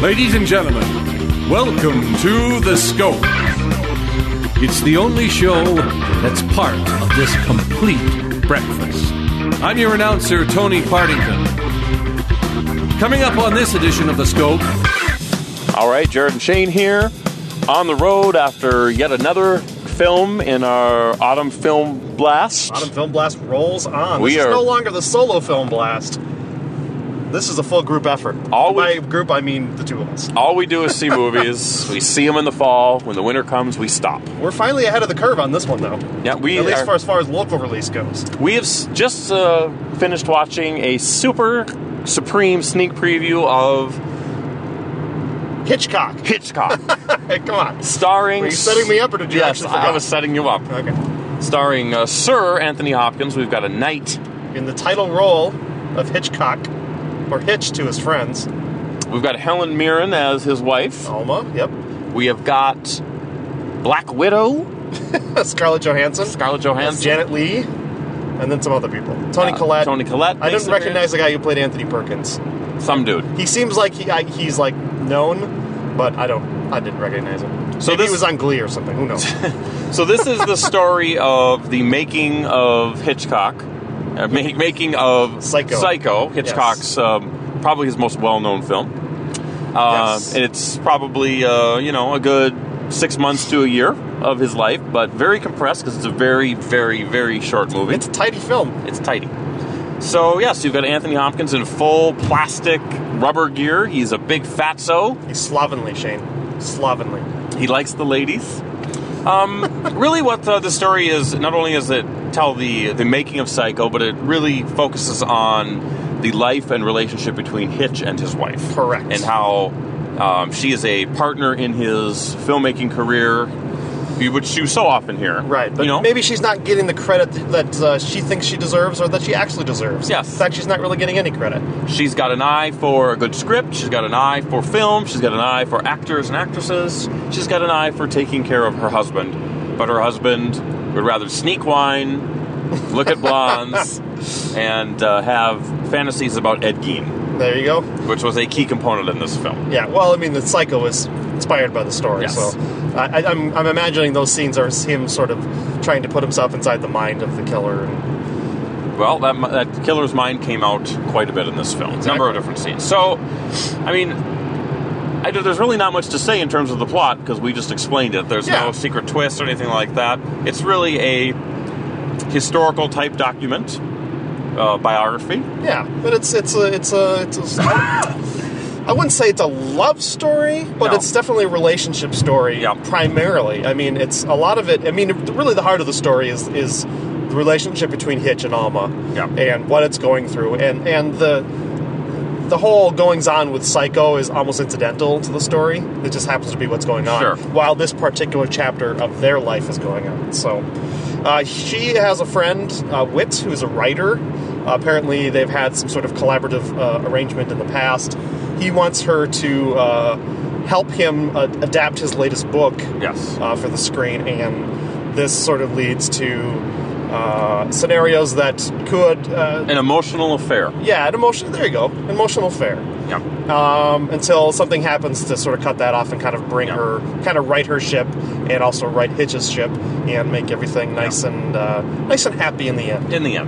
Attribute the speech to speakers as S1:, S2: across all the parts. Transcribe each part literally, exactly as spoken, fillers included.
S1: Ladies and gentlemen, welcome to The Scope. It's the only show that's part of this complete breakfast. I'm your announcer, Tony Partington. Coming up on this edition of The Scope.
S2: All right, Jared and Shane here, on the road after yet another film in our Autumn Film Blast.
S3: Autumn Film Blast rolls on.
S2: We
S3: this
S2: are,
S3: is no longer the solo film blast. This is a full group effort.
S2: All
S3: By
S2: we,
S3: group, I mean the two of us.
S2: All we do is see movies. We see them in the fall. When the winter comes, we stop.
S3: We're finally ahead of the curve on this one, though.
S2: Yeah, we
S3: At least
S2: are,
S3: for as far as local release goes.
S2: We have s- just uh, finished watching a super supreme sneak preview of
S3: Hitchcock.
S2: Hitchcock.
S3: Hey, come on.
S2: Starring...
S3: Were you setting me up, or did you
S2: yes,
S3: actually forget?
S2: I was setting you up.
S3: Okay.
S2: Starring uh, Sir Anthony Hopkins. We've got a knight.
S3: In the title role of Hitchcock, or Hitch to his friends.
S2: We've got Helen Mirren as his wife.
S3: Alma, yep.
S2: We have got Black Widow.
S3: Scarlett Johansson.
S2: Scarlett Johansson.
S3: Janet Leigh. And then some other people. Tony
S2: Uh,
S3: Collette.
S2: Tony Collette.
S3: I didn't
S2: makes an
S3: recognize the guy who played Anthony Perkins.
S2: appearance. Some dude.
S3: He seems like he I, he's like known, but I don't. I didn't recognize him.
S2: So
S3: Maybe
S2: this-
S3: he was on Glee or something. Who knows?
S2: So this is the story of the making of Hitchcock, uh, ma- making of
S3: Psycho.
S2: Psycho, Hitchcock's um, probably his most well-known film. Uh,
S3: Yes.
S2: And it's probably uh, you know a good six months to a year of his life, but very compressed because it's a very, very, very short movie.
S3: It's a tidy film.
S2: It's tidy. So, yes, you've got Anthony Hopkins in full plastic rubber gear. He's a big fatso.
S3: He's slovenly, Shane. Slovenly.
S2: He likes the ladies. Um, really what uh, the story is, not only is it tell the, the making of Psycho, but it really focuses on the life and relationship between Hitch and his wife.
S3: Correct.
S2: And how um, she is a partner in his filmmaking career, which you so often hear.
S3: Right, but
S2: you know?
S3: maybe she's not getting the credit that uh, she thinks she deserves or that she actually deserves.
S2: Yes.
S3: In fact, she's not really getting any credit.
S2: She's got an eye for a good script. She's got an eye for film. She's got an eye for actors and actresses. She's got an eye for taking care of her husband. But her husband would rather sneak wine, look at blondes, and uh, have fantasies about Ed Gein,
S3: There you go.
S2: which was a key component in this film.
S3: Yeah, well, I mean, the Psycho was inspired by the story,
S2: Yes.
S3: so I, I'm, I'm imagining those scenes are him sort of trying to put himself inside the mind of the killer. And
S2: Well, that that killer's mind came out quite a bit in this film. A number of different scenes. So, I mean, I, there's really not much to say in terms of the plot because we just explained it. There's
S3: Yeah.
S2: no secret twist or anything like that. It's really a historical type document, uh, biography.
S3: yeah, but it's it's a it's a it's a. I wouldn't say it's a love story, but
S2: No.
S3: it's definitely a relationship story.
S2: Yeah.
S3: Primarily, I mean, it's a lot of it. I mean, really, the heart of the story is is the relationship between Hitch and Alma,
S2: Yeah.
S3: and what it's going through, and and the the whole goings on with Psycho is almost incidental to the story. It just happens to be what's going on,
S2: Sure.
S3: while this particular chapter of their life is going on. So, uh, she has a friend, uh, Whit, who's a writer. Uh, apparently, they've had some sort of collaborative uh, arrangement in the past. He wants her to uh, help him uh, adapt his latest book
S2: Yes.
S3: uh, for the screen, and this sort of leads to uh, scenarios that could, uh,
S2: An emotional affair.
S3: yeah, an emotion. There you go, emotional affair.
S2: Yeah.
S3: Um, until something happens to sort of cut that off and kind of bring
S2: Yeah.
S3: her, kind of right her ship, and also right Hitch's ship, and make everything nice
S2: Yeah.
S3: and uh, nice and happy in the end.
S2: In the end.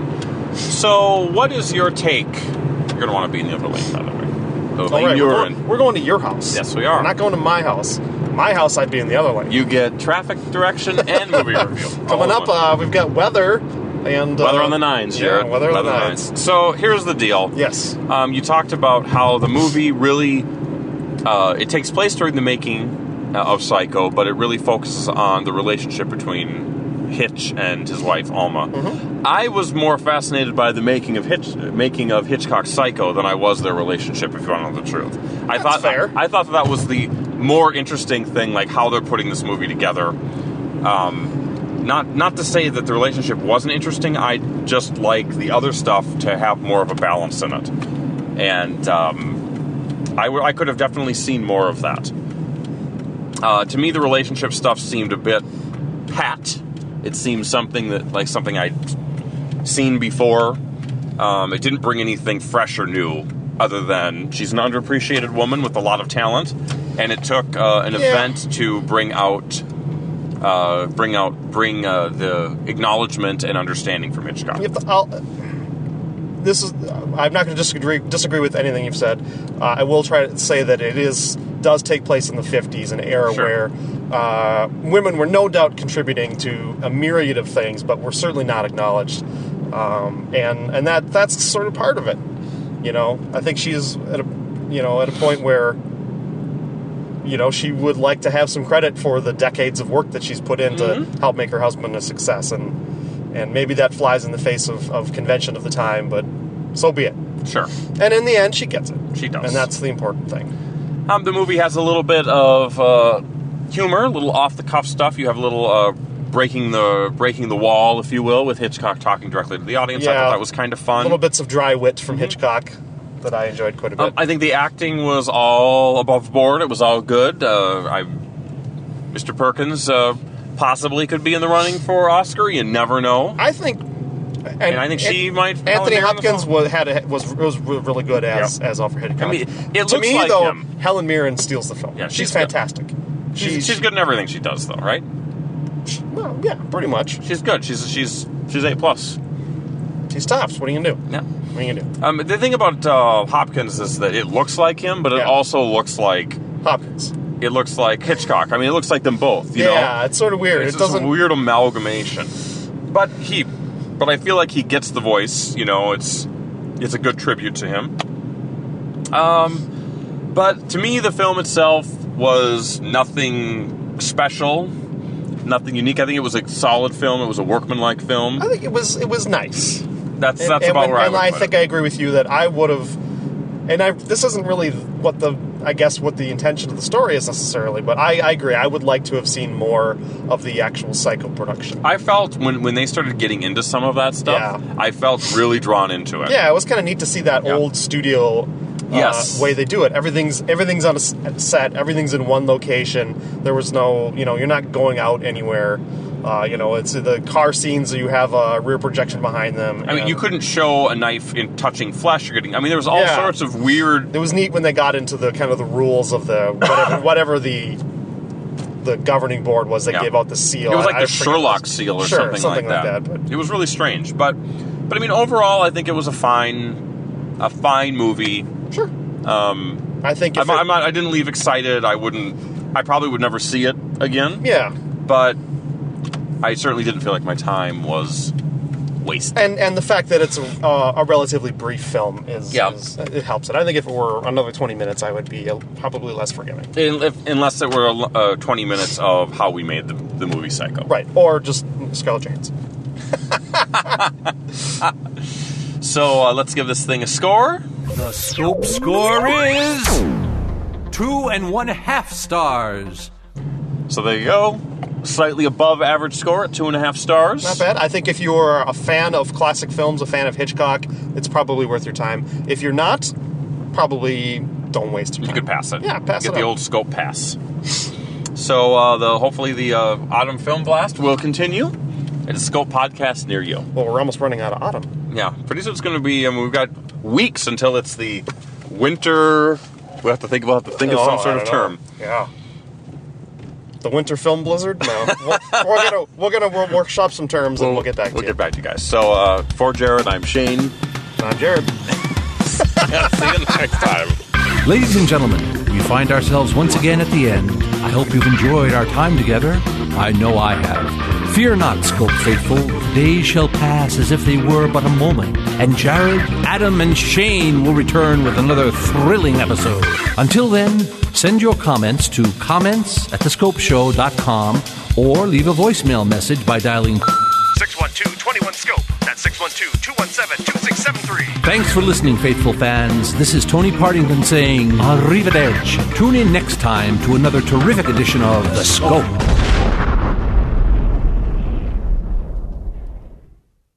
S2: So, what is your take? You're going to want to be in the other lane, by the way. The
S3: All
S2: lane
S3: right,
S2: you're
S3: we're,
S2: in.
S3: going, we're going to your house.
S2: Yes, we are.
S3: We're not going to my house. My house, I'd be in the other lane.
S2: You get traffic direction and movie review.
S3: Coming
S2: All
S3: up,
S2: in one.
S3: uh, we've got weather and
S2: Weather
S3: uh,
S2: on the nines,
S3: yeah,
S2: Jared.
S3: weather on the nines.
S2: So here's the deal.
S3: Yes.
S2: Um, you talked about how the movie really uh, it takes place during the making uh, of Psycho, but it really focuses on the relationship between Hitch and his wife Alma.
S3: Mm-hmm.
S2: I was more fascinated by the making of Hitch, making of Hitchcock's Psycho than I was their relationship. If you want to know the truth, I
S3: That's
S2: thought
S3: fair.
S2: I, I thought that was the more interesting thing, like how they're putting this movie together. Um, not not to say that the relationship wasn't interesting. I just like the other stuff to have more of a balance in it, and um, I, w- I could have definitely seen more of that. Uh, to me, the relationship stuff seemed a bit pat. It seemed something that like something I'd seen before. Um, it didn't bring anything fresh or new other than she's an underappreciated woman with a lot of talent, and it took uh, an
S3: Yeah.
S2: event to bring out, uh, bring out, bring uh, the acknowledgement and understanding from Hitchcock.
S3: You have to- I'll, this is. I'm not going to disagree disagree with anything you've said. Uh, I will try to say that it is does take place in the fifties, an era
S2: Sure.
S3: where uh, women were no doubt contributing to a myriad of things, but were certainly not acknowledged. Um, and and that that's sort of part of it. You know, I think she's at a you know at a point where you know she would like to have some credit for the decades of work that she's put in
S2: Mm-hmm.
S3: to help make her husband a success, and and maybe that flies in the face of, of convention of the time, but so be it.
S2: Sure.
S3: And in the end, she gets it.
S2: She does.
S3: And that's the important thing.
S2: Um, the movie has a little bit of uh, humor, a little off-the-cuff stuff. You have a little uh, breaking the breaking the wall, if you will, with Hitchcock talking directly to the audience. I
S3: Yeah.
S2: thought that was kind of fun.
S3: Little bits of dry wit from Hitchcock that I enjoyed quite a bit.
S2: Um, I think the acting was all above board. It was all good. Uh, I, Mister Perkins uh, possibly could be in the running for Oscar. You never know.
S3: I think, and,
S2: And I think she
S3: An-
S2: might.
S3: Anthony
S2: volunteer in the
S3: Hopkins
S2: film.
S3: was had a, was was really good as
S2: Yep.
S3: as Alfred Hitchcock.
S2: I mean, it
S3: to
S2: looks
S3: me
S2: like
S3: though,
S2: him.
S3: Helen Mirren steals the film.
S2: Yeah,
S3: she's,
S2: she's good.
S3: fantastic.
S2: She's, she's good in everything she does, though, right?
S3: Well, yeah, pretty much.
S2: She's good. She's she's she's A plus.
S3: She's tops. What are you gonna do?
S2: Yeah.
S3: What are you gonna do?
S2: Um, the thing about uh, Hopkins is that it looks like him, but it
S3: Yeah.
S2: also looks like
S3: Hopkins.
S2: it looks like Hitchcock. I mean, it looks like them both. You
S3: yeah,
S2: know?
S3: it's sort of weird.
S2: It's
S3: it
S2: just
S3: doesn't.
S2: a weird amalgamation. But he, but I feel like he gets the voice. You know, it's it's a good tribute to him. Um, but to me, the film itself was nothing special, nothing unique. I think it was a solid film. It was a workmanlike film.
S3: I think it was it was nice.
S2: That's
S3: And-
S2: that's
S3: and
S2: about
S3: when-
S2: where I
S3: and
S2: would
S3: I
S2: put
S3: think
S2: it.
S3: I agree with you that I would have, and I this isn't really what the I guess what the intention of the story is necessarily, but I, I agree. I would like to have seen more of the actual Psycho production.
S2: I felt when, when they started getting into some of that stuff,
S3: Yeah.
S2: I felt really drawn into it.
S3: Yeah, it was kind of neat to see that
S2: Yeah.
S3: old studio uh,
S2: Yes.
S3: way they do it. Everything's everything's on a s- set. Everything's in one location. There was no, you know, you're not going out anywhere. Uh, you know, it's the car scenes. You have a rear projection behind them.
S2: I mean,
S3: and
S2: you couldn't show a knife in touching flesh. You're getting. I mean, there was all
S3: Yeah.
S2: sorts of weird.
S3: It was neat when they got into the kind of the rules of the whatever, whatever the the governing board was. They
S2: Yeah.
S3: gave out the seal.
S2: It was
S3: I-
S2: like
S3: I
S2: the
S3: forget
S2: Sherlock
S3: what-
S2: seal or
S3: Sure,
S2: something,
S3: something
S2: like that.
S3: but
S2: It was really strange, but but I mean, overall, I think it was a fine, a fine movie.
S3: sure.
S2: Um,
S3: I think if
S2: I'm,
S3: it,
S2: I'm not, I didn't leave excited. I wouldn't. I probably would never see it again.
S3: yeah,
S2: But I certainly didn't feel like my time was wasted.
S3: and and the fact that it's a, uh, a relatively brief film is,
S2: Yeah.
S3: is it helps it. I think if it were another twenty minutes, I would be uh, probably less forgiving.
S2: In- if- unless it were uh, twenty minutes of how we made the, the movie Psycho.
S3: Right, or just Scarlett Johansson.
S2: So uh, let's give this thing a score.
S1: The Scope score is two and one half stars.
S2: So there you go. Slightly above average score at two and a half stars.
S3: Not bad. I think if you're a fan of classic films, a fan of Hitchcock, it's probably worth your time. If you're not, probably don't waste your
S2: You
S3: time.
S2: could pass it.
S3: Yeah, pass
S2: Get
S3: it
S2: the
S3: up.
S2: old scope pass. So uh, the hopefully the uh, Autumn Film Blast will continue at a Scope podcast near you.
S3: Well, we're almost running out of autumn.
S2: Yeah, pretty soon it's going to be. I mean, we've got weeks until it's the winter. We have to think about to think of
S3: Oh,
S2: some
S3: I
S2: sort of
S3: don't know.
S2: term.
S3: Yeah. The winter film blizzard? No. we'll, we're gonna we're gonna we'll workshop some terms and we'll get back to
S2: We'll
S3: you.
S2: get back to you guys. So uh, for Jared, I'm Shane.
S3: I'm Jared.
S2: See you next time.
S1: Ladies and gentlemen, we find ourselves once again at the end. I hope you've enjoyed our time together. I know I have. Fear not, Scope faithful. Days shall pass as if they were but a moment, and Jared, Adam, and Shane will return with another thrilling episode. Until then, send your comments to comments at the scope show dot com or leave a voicemail message by dialing
S4: six one two, two one, scope. That's six one two, two one seven, two six seven three.
S1: Thanks for listening, faithful fans. This is Tony Partington saying arrivederci. Tune in next time to another terrific edition of The Scope.